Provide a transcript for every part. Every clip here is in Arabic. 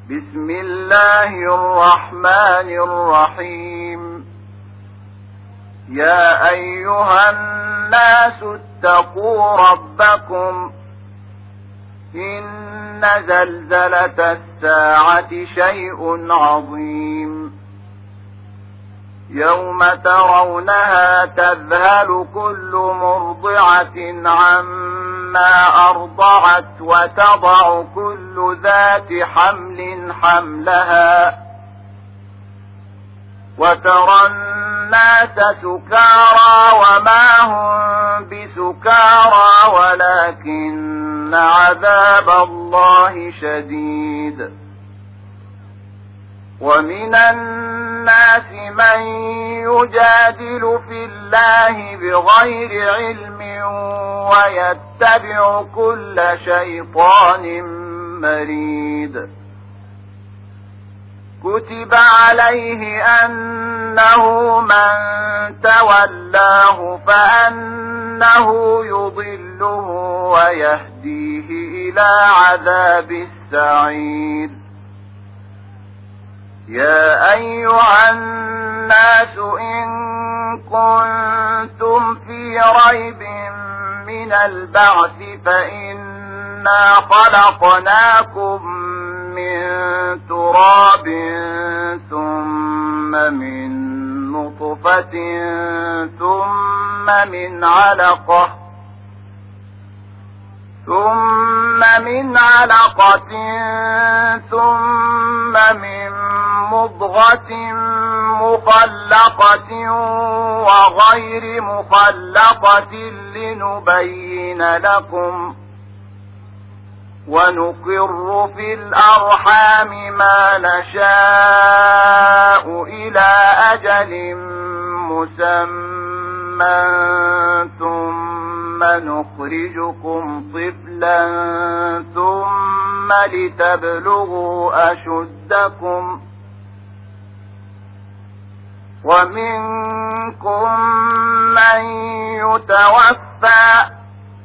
بسم الله الرحمن الرحيم. يا أيها الناس اتقوا ربكم إن زلزلة الساعة شيء عظيم يوم ترونها تذهل كل مرضعة عما أرضعت وتضع كل ذات حمل حملها وترى الناس سكارى وما هم بسكارى ولكن عذاب الله شديد. ومن الناس من يجادل في الله بغير علم ويتبع كل شيطان مريد. كتب عليه أنه من تولاه فأنه يضله ويهديه إلى عذاب السعير. يا أيها الناس إن كنتم في ريب من البعث فإنا خلقناكم من تراب ثم من نطفة ثم من علقة ثم من مضغة مخلقة وغير مخلقة لنبين لكم ونقر في الأرحام ما نشاء إلى أجل مسمى ثم نخرجكم طفلا ثم لتبلغوا أشدكم ومنكم من يتوفى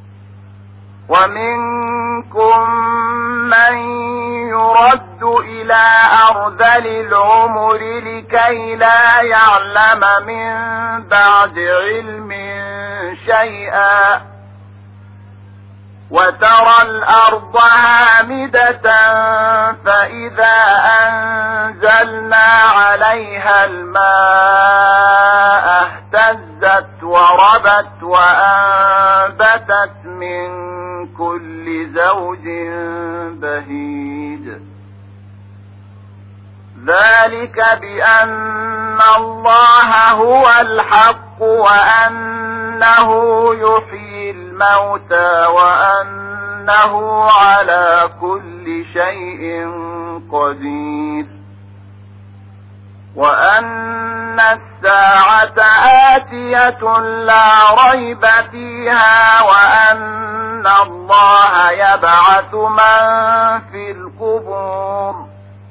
ومنكم من يرد إلى أرذل العمر لكي لا يعلم من بعد علم شيئا وترى الأرض هامدة فإذا أنزلنا عليها الماء اهتزت وربت وأنبتت من كل زوج بهيج. ذلك بأن الله هو الحق وأنه يحيي الموتى وأنه على كل شيء قدير وأن الساعة آتية لا ريب فيها وأن الله يبعث من في القبور.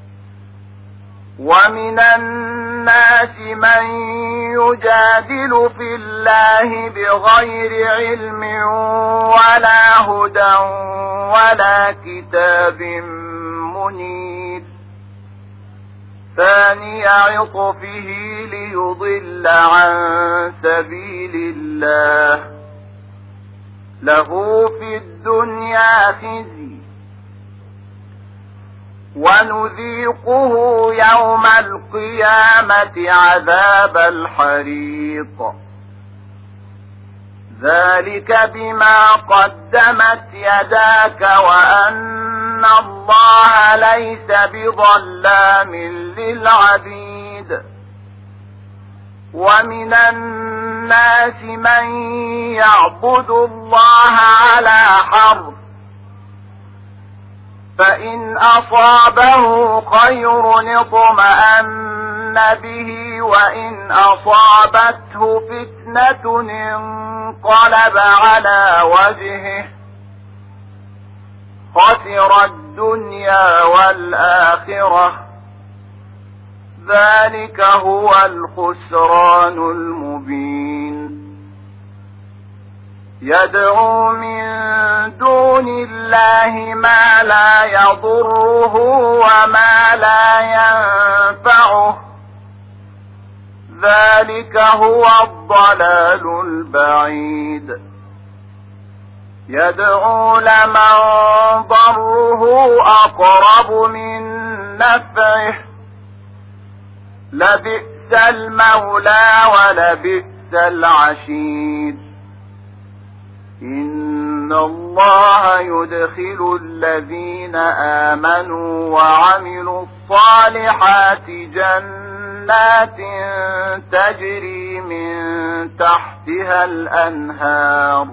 ومن الناس من يجادل في الله بغير علم ولا هدى ولا كتاب منير. ثاني عطفه ليضل عن سبيل الله له في الدنيا خزي ونذيقه يوم القيامة عذاب الحريق. ذلك بما قدمت يداك وأن الله ليس بظلام للعبيد. ومن الناس من يعبد الله على حرف فإن أصابه خير اطمأن به وإن أصابته فتنة انقلب على وجهه خسر الدنيا والآخرة. ذلك هو الخسران المبين. يدعو من دون الله ما لا يضره وما لا ينفعه، ذلك هو الضلال البعيد. يدعو لمن ضره أقرب من نفعه، لبئس المولى ولبئس العشير. إن الله يدخل الذين آمنوا وعملوا الصالحات جنات تجري من تحتها الأنهار.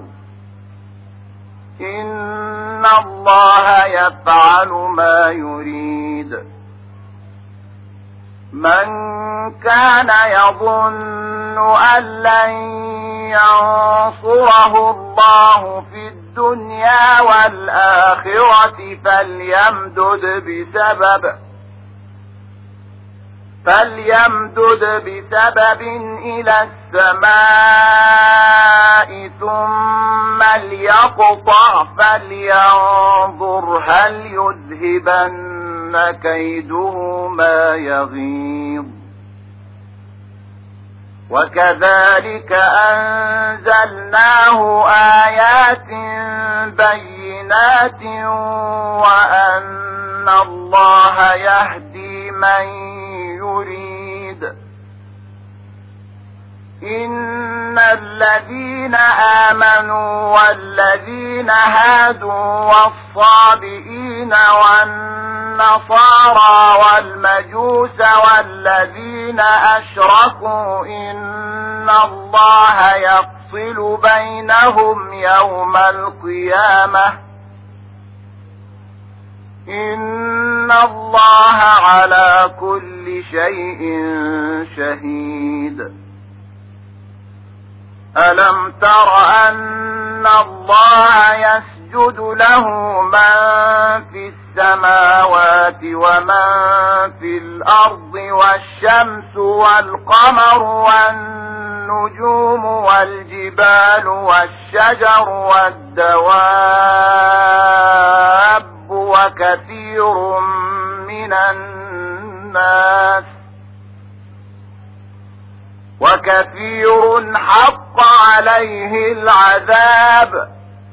إن الله يفعل ما يريد. من كان يظن أن لن ينصره الله في الدنيا والآخرة فليمدد بسبب إلى السماء ثم ليقطع فلينظر هل يذهبن كيده ما يغيظ. وكذلك أنزلناه آيات بينات وأن الله يهدي من يريد. إن الذين آمنوا والذين هادوا والصابئين والنصارى والمجوس والذين أشركوا إن الله يفصل بينهم يوم القيامة. إن الله على كل شيء شهيد. ألم تر أن الله يسجد له من في السماوات ومن في الأرض والشمس والقمر والنجوم والجبال والشجر والدواب وكثير من الناس وكثير حق عليه العذاب.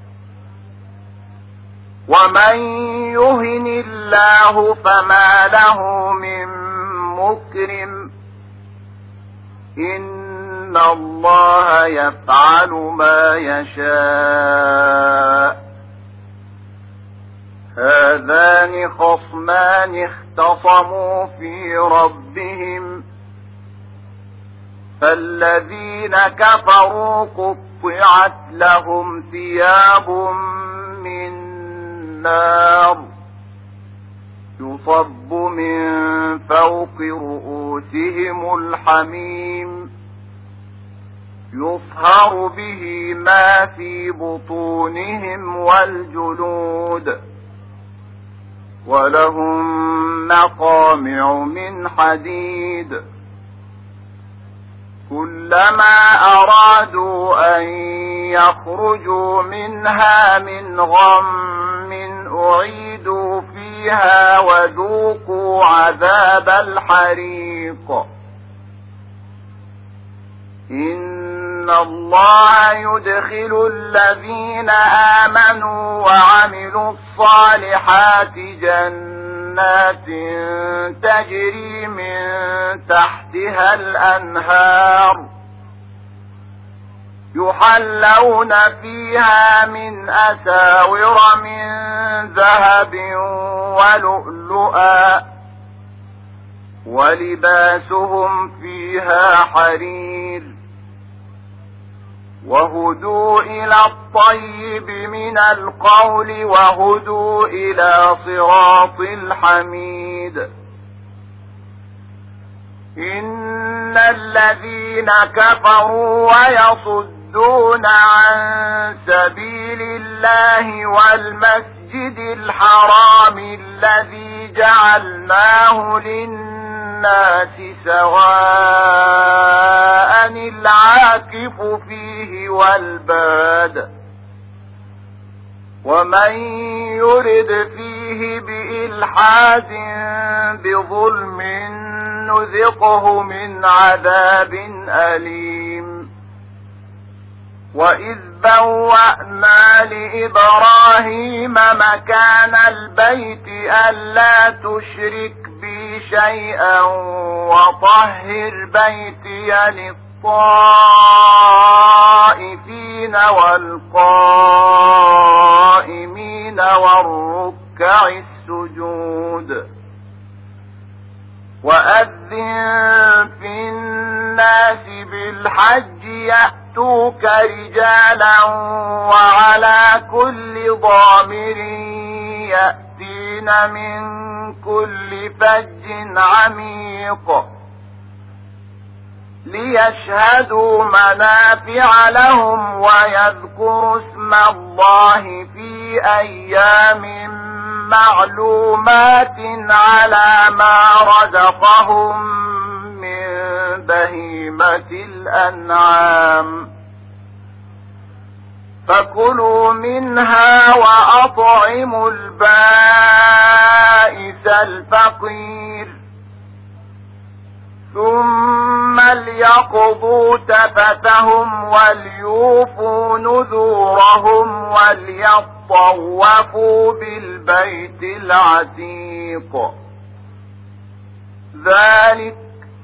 ومن يهن الله فما له من مكرم. إن الله يفعل ما يشاء. هذان خصمان اختصموا في ربهم فالذين كفروا قطعت لهم ثياب من نار يصب من فوق رؤوسهم الحميم يصهر به ما في بطونهم والجلود ولهم مقامع من حديد كلما أرادوا أن يخرجوا منها من غم أعيدوا فيها وذوقوا عذاب الحريق. إن الله يدخل الذين آمنوا وعملوا الصالحات جنات تجري من تحتها الأنهار يحلون فيها من أساور من ذهب ولؤلؤا ولباسهم فيها حرير وهدوا إلى الطيب من القول وهدوا إلى صراط الحميد. إن الذين كفروا ويصدون عن سبيل الله والمسجد الحرام الذي جعلناه للناس سواء العاكف فيه والباد ومن يرد فيه بإلحاد بظلم نذقه من عذاب أليم. وإذ بوأنا لإبراهيم مكان البيت ألا تشرك بي شيئا وطهر بيتي للطائفين والقائمين والركع السجود. وأذن في الناس بالحج يأتوك رجالا وعلى كل ضامر يأتين من كل فج عميق ليشهدوا منافع لهم ويذكروا اسم الله في أيام معلومات على ما رزقهم من بهيمة الأنعام. فكلوا منها وأطعموا البائس الفقير ثم ليقضوا تفثهم وليوفوا نذورهم وليطوفوا بالبيت العتيق. ذلك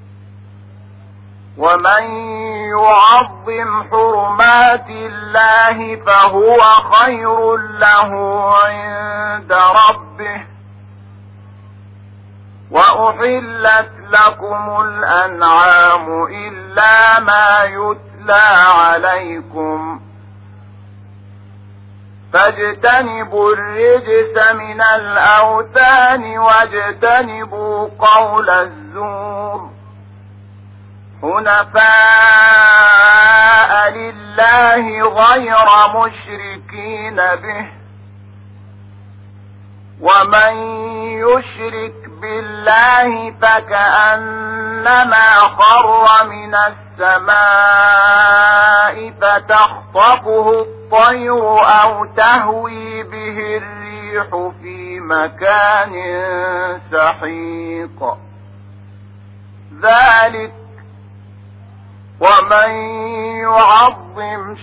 ومن يعظم حرمات الله فهو خير له عند ربه. وأحلت لكم الأنعام إلا ما يتلى عليكم فاجتنبوا الرجس من الأوثان واجتنبوا قول الزور حنفاء لله غير مشركين به. ومن يشرك بالله فكأنما خر من السماء فتخطفه الطير أو تهوي به الريح في مكان سحيق. ذلك ومن يعظم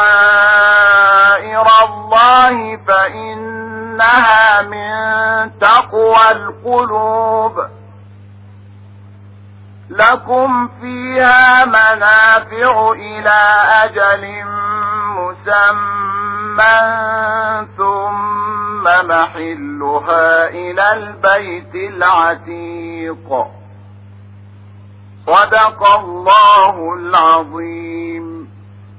شعائر الله فإنها من تقوى القلوب. لكم فيها منافع إلى أجل مسمى ثم محلها إلى البيت العتيق. صدق الله العظيم.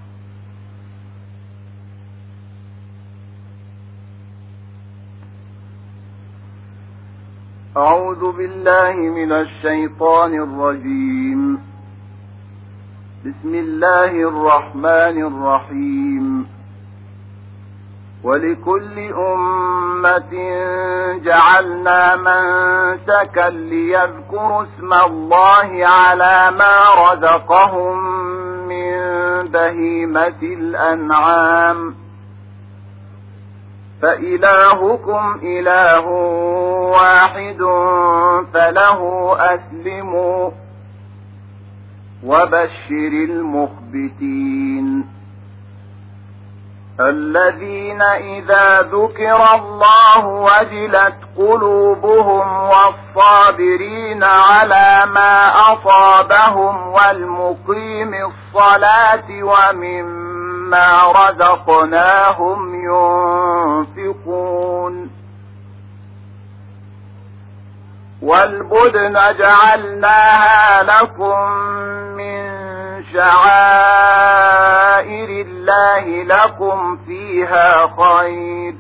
أعوذ بالله من الشيطان الرجيم. بسم الله الرحمن الرحيم. ولكل أمة جعلنا منسكا ليذكروا اسم الله على ما رزقهم من بهيمة الأنعام فإلهكم إله واحد فله أسلموا وبشر المخبتين الذين إذا ذكر الله وجلت قلوبهم والصابرين على ما أصابهم والمقيم الصلاة ومما رزقناهم ينفقون. والبدن جعلناها لكم من شعائر الله لكم فيها خير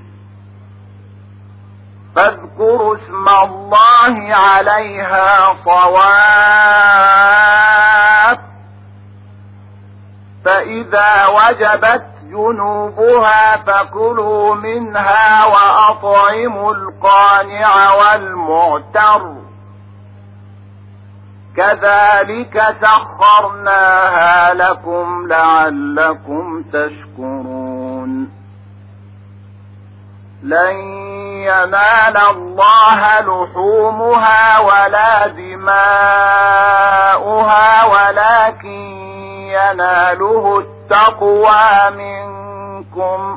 فاذكروا اسم الله عليها صواف فإذا وجبت جنوبها فكلوا منها وأطعموا القانع والمعتر كذلك سخرناها لكم لعلكم تشكرون. لن ينال الله لحومها ولا دماؤها ولكن يناله التقوى منكم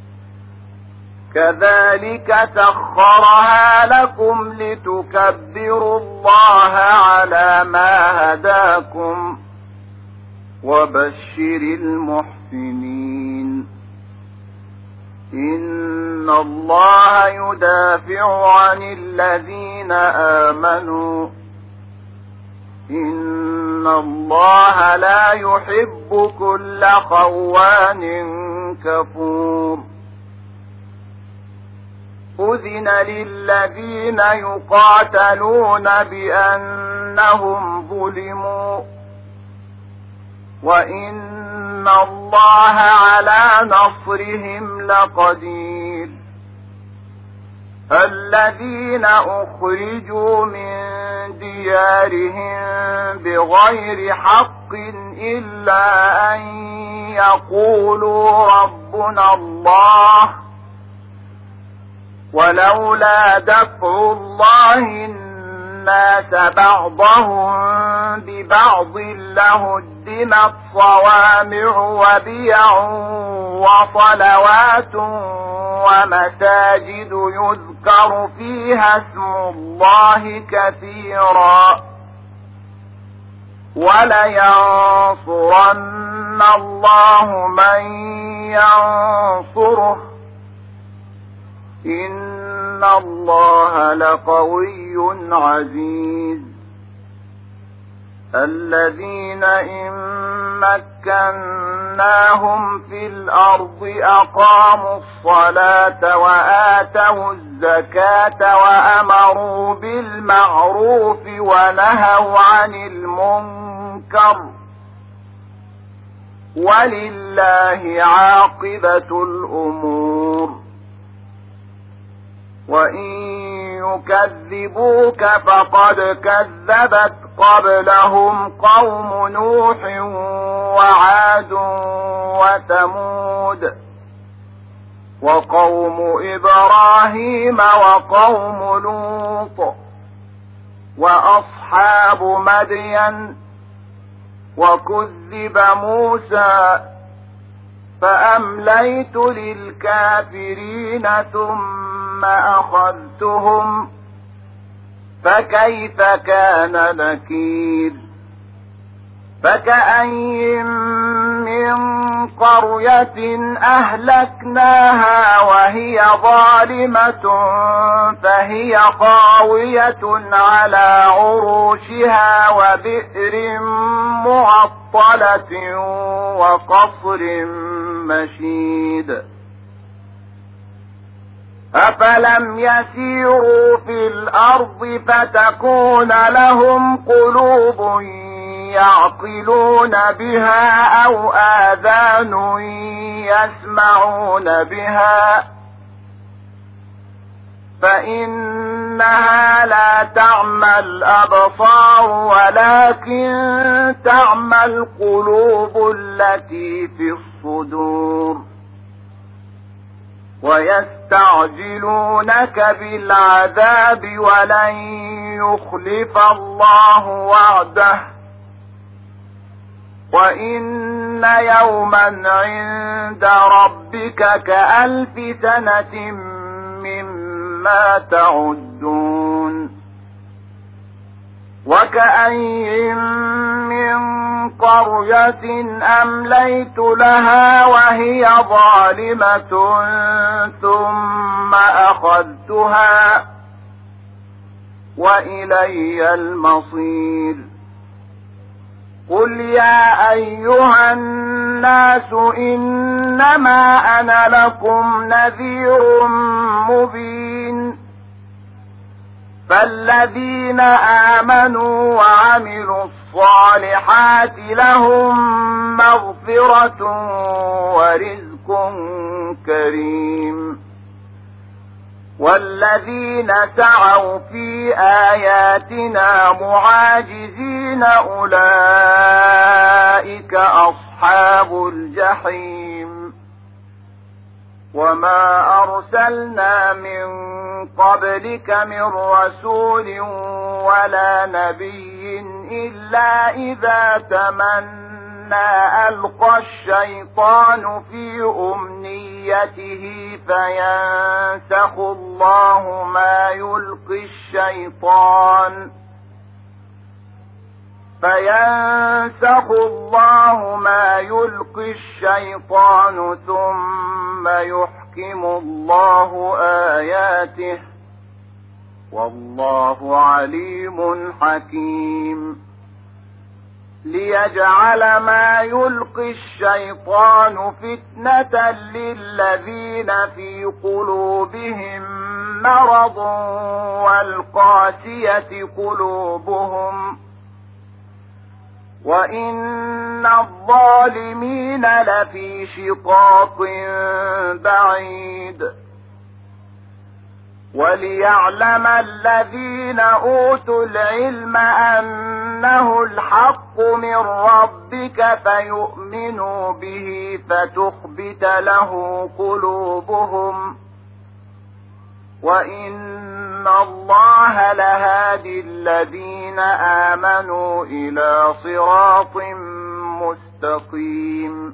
كذلك سخرها لكم لتكبروا الله على ما هداكم وبشر المحسنين إن الله يدافع عن الذين آمنوا إن الله لا يحب كل خوان كفور أذن للذين يقاتلون بأنهم ظلموا وإن الله على نصرهم لقدير الذين أخرجوا من ديارهم بغير حق إلا أن يقولوا ربنا الله ولولا دفع الله الناس بعضهم ببعض لهدمت صوامع وبيع وصلوات ومساجد يذكر فيها اسم الله كثيرا ولينصرن الله من ينصره إن الله لقوي عزيز الذين إن مكناهم في الأرض أقاموا الصلاة وآتوا الزكاة وأمروا بالمعروف ونهوا عن المنكر ولله عاقبة الأمور وإن يكذبوك فقد كذبت قبلهم قوم نوح وعاد وثمود وقوم إبراهيم وقوم لوط وأصحاب مدين وكذب موسى فأمليت للكافرين ثم أخذتهم فكيف كان نكير فكأين من قرية أهلكناها وهي ظالمة فهي خاوية على عروشها وبئر معطلة وقصر مشيد أفلم يسيروا في الأرض فتكون لهم قلوب يعقلون بها أو آذان يسمعون بها فإنها لا تعمى الأبصار ولكن تعمى القلوب التي في الصدور ويستعجلونك بالعذاب ولن يخلف الله وعده وإن يوما عند ربك كألف سنة مما تعدون وكأين من قرية أمليت لها وهي ظالمة ثم أخذتها وإلي المصير قل يا أيها الناس إنما أنا لكم نذير مبين فالذين آمنوا وعملوا الصالحات لهم مغفرة ورزق كريم والذين سعوا في آياتنا معاجزين أولئك أصحاب الجحيم وما أرسلنا من قبلك من رسول ولا نبي إلا إذا تمنى ألقى الشيطان في أمنيته فينسخ الله ما يلقي الشيطان ثم يحكم الله آياته والله عليم حكيم ليجعل ما يلقي الشيطان فتنة للذين في قلوبهم مرض والقاسية قلوبهم وإن الظالمين لفي شقاق بعيد وليعلم الذين أوتوا العلم أنه الحق من ربك فيؤمنوا به فتخبت له قلوبهم وإن الله لهادي الذين آمنوا إلى صراط مستقيم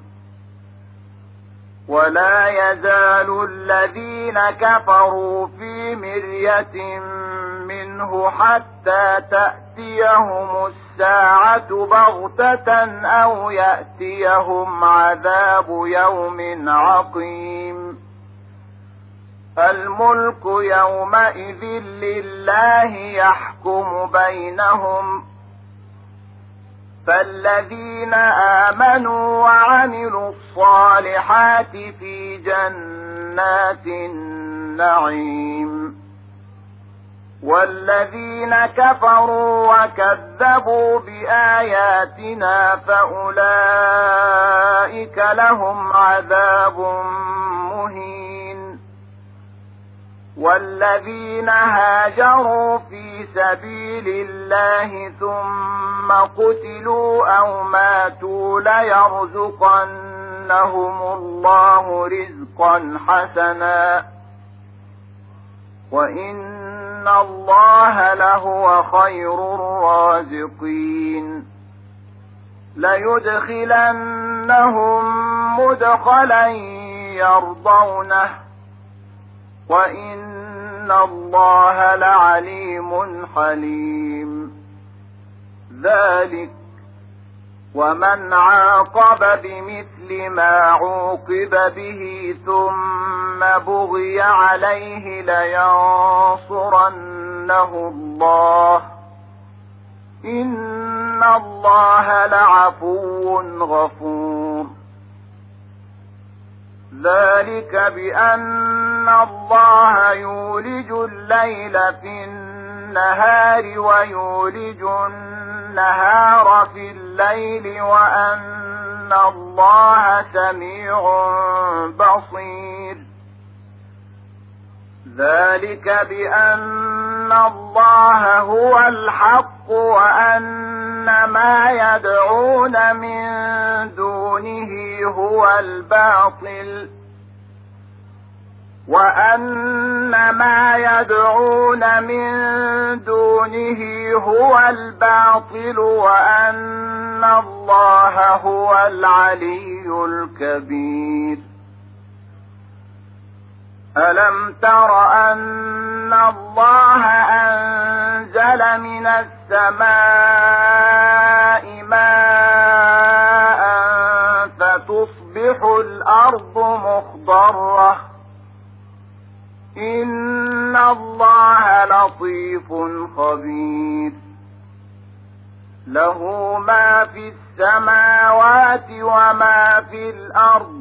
ولا يزال الذين كفروا في مرية منه حتى تأتيهم الساعة بغتة أو يأتيهم عذاب يوم عقيم الملك يومئذ لله يحكم بينهم فالذين آمنوا وعملوا الصالحات في جنات النعيم والذين كفروا وكذبوا بآياتنا فأولئك لهم عذاب مهين والذين هاجروا في سبيل الله ثم قتلوا أو ماتوا ليرزقنهم الله رزقا حسنا وإن الله لهو خير الرازقين ليدخلنهم مدخلا يرضونه وإن الله لعليم حليم ذلك ومن عاقب بمثل ما عوقب به ثم بغي عليه لينصرنه الله إن الله لعفو غفور ذلك بأن الله يولج الليل في النهار ويولج النهار في الليل وأن الله سميع بصير ذلك بأن الله هو الحق وأن ما يدعون من دونه هو الباطل وأن ما يدعون من دونه هو الباطل وأن الله هو العلي الكبير ألم تر أن الله أنزل من السماء ماء فتصبح الأرض مخضرة إن الله لطيف خبير له ما في السماوات وما في الأرض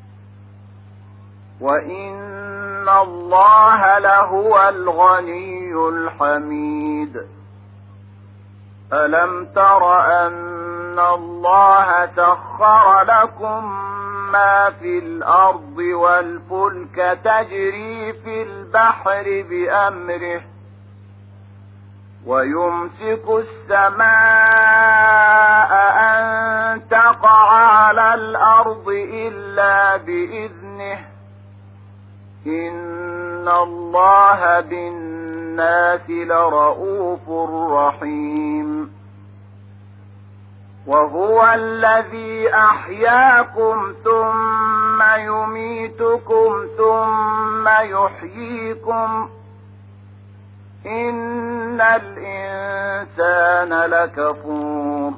وإن الله لهو الغني الحميد ألم تر أن الله سخر لكم ما في الأرض والفلك تجري في البحر بأمره ويمسك السماء أن تقع على الأرض إلا بإذنه إن الله بالناس لرءوف رحيم وهو الذي أحياكم ثم يميتكم ثم يحييكم إن الإنسان لكفور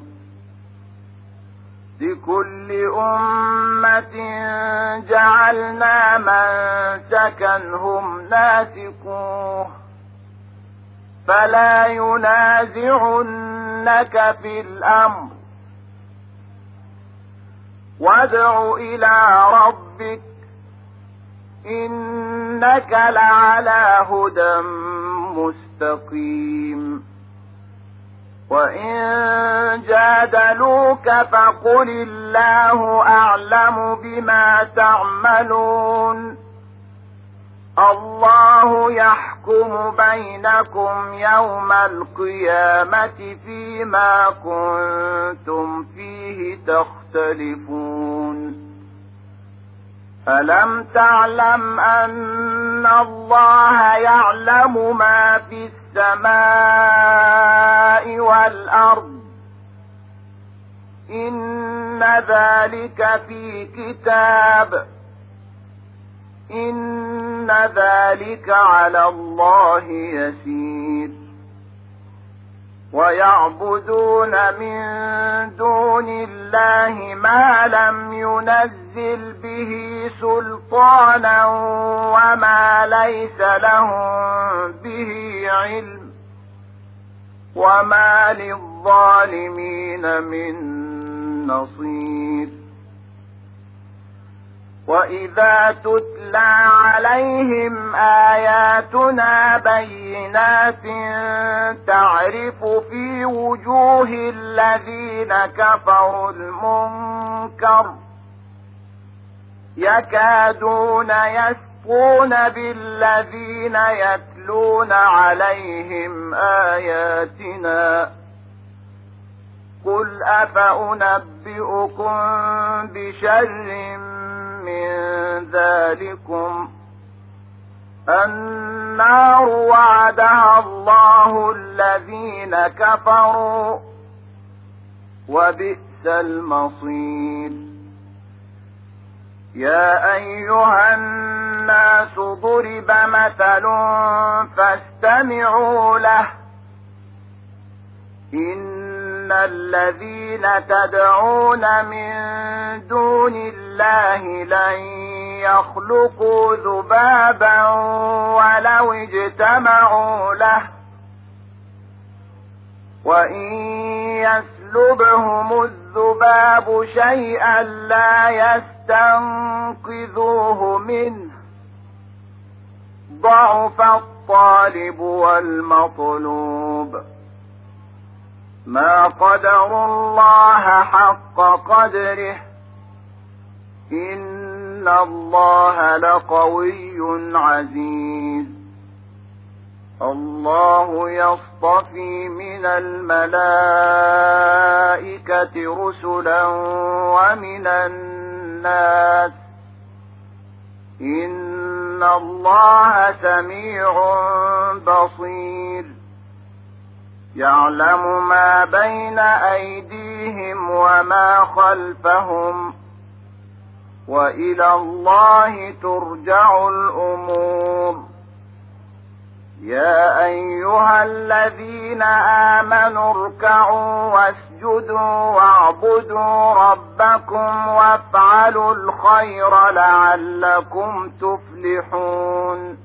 لكل أمة جعلنا منسكا هم ناسكوه فلا ينازعنك في الأمر وادع إلى ربك إنك لعلى هدى مستقيم وإن جادلوك فقل الله أعلم بما تعملون الله يحكم بينكم يوم القيامة فيما كنتم فيه تختلفون ألم تعلم أن الله يعلم ما في السماء والأرض إن ذلك في كتاب إن ذلك على الله يسير ويعبدون من دون الله ما لم ينزل به سلطانا وما ليس لهم به علم وما للظالمين من نصير وإذا تتلى عليهم آياتنا بينات تعرف في وجوه الذين كفروا المنكر يكادون يسطون بالذين يتلون عليهم آياتنا قل أفأنبئكم بشر من ذلكم النار وعدها الله الذين كفروا وبئس المصير يا أيها الناس ضرب مثل فاستمعوا له إن الذين تدعون من دون الله لن يخلقوا ذبابا ولو اجتمعوا له وإن يسلبهم الذباب شيئا لا يستنقذوه منه ضعف الطالب والمطلوب ما قدروا الله حق قدره إن الله لقوي عزيز الله يصطفي من الملائكة رسلا ومن الناس إن الله سميع بصير يعلم ما بين أيديهم وما خلفهم وإلى الله ترجع الأمور يا أيها الذين آمنوا اركعوا واسجدوا واعبدوا ربكم وافعلوا الخير لعلكم تفلحون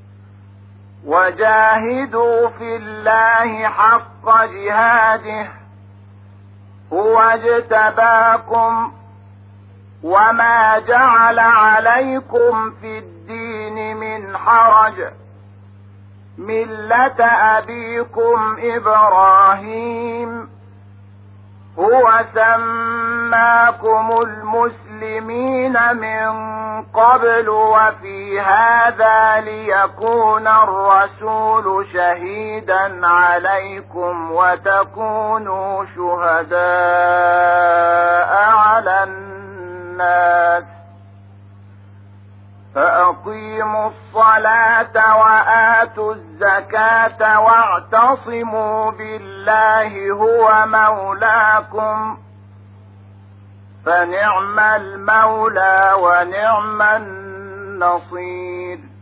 وجاهدوا في الله حق جهاده هو اجتباكم وما جعل عليكم في الدين من حرج ملة أبيكم إبراهيم هو سماكم المسلمين من قبل وفي هذا ليكون الرسول شهيدا عليكم وتكونوا شهداء على الناس فأقيموا وأقيموا الصلاة وآتوا الزكاة واعتصموا بالله هو مولاكم فنعم المولى ونعم النصير.